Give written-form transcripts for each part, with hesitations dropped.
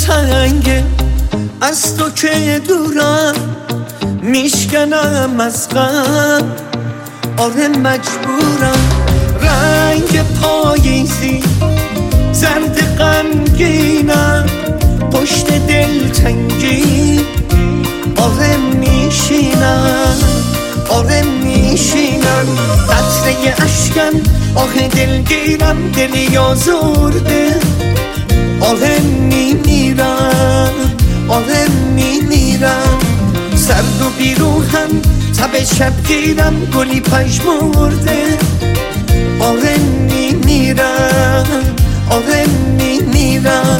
تنگه از تو که دورم، میشکنم از غم، آره مجبورم. رنگ پاییزی زرد غمگینم، پشت دلتنگی آره میشینم، آره میشینم. قطره اشکم آه دلگیرم، دلی آزرده آره میمیرم، آره میمیرم. سرد و بیروحم تب شبگیرم، گلی پژمرده آره میمیرم، آره میمیرم.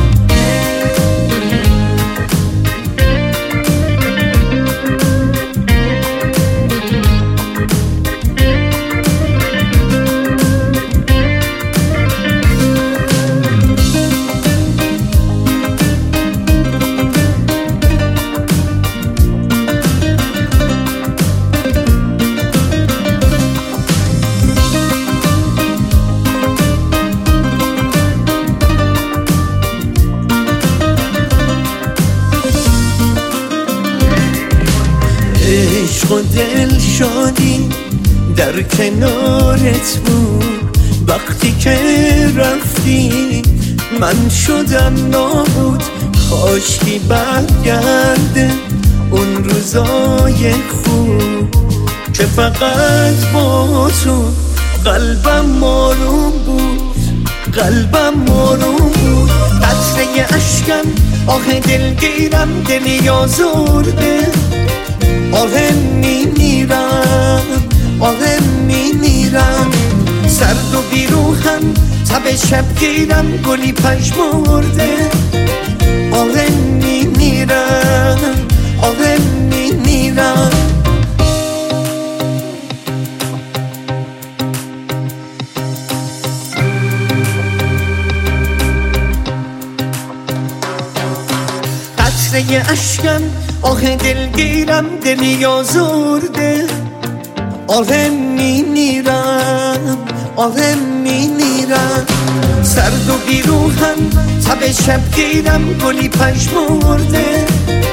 عشق و دل شادی در کنارت بود، وقتی که رفتی من شدم نابود. کاشکی برگرده اون روزای خوب که فقط با تو قلبم آروم بود، قلبم آروم بود. قطره اشکم آه دلگیرم، دلی آزرده آره میمیرم، آره میمیرم. سرد و بیروحم تب شبگیرم، گلی پژمرده آره میمیرم، آره میمیرم. قطره اشکم آه دلگیرم، دلی آزرده آره میمیرم، آره میمیرم. سرد و بیروحم تب شبگیرم، گلی پژمرده